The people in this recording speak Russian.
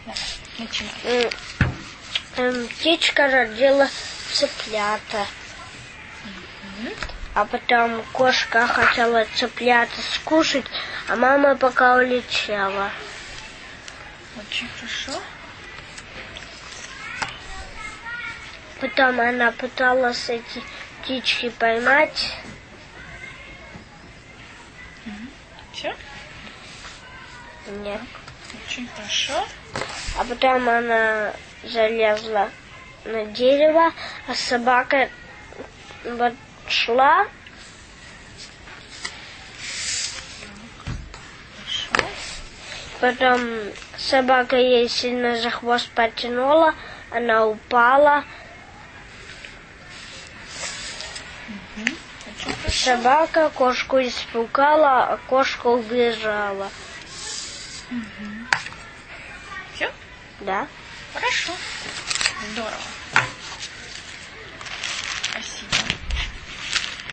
Начинай. Птичка родила цыплята. А потом кошка хотела цыплята скушать, а мама пока улетела. Очень хорошо. Потом она пыталась эти птички поймать. Все? Нет. Очень хорошо. А потом она залезла на дерево, а собака вот шла. Хорошо. Потом собака ей сильно за хвост потянула, она упала. Очень хорошо. Собака кошку испугала, а кошка убежала. Все? Да? Хорошо. Здорово. Спасибо.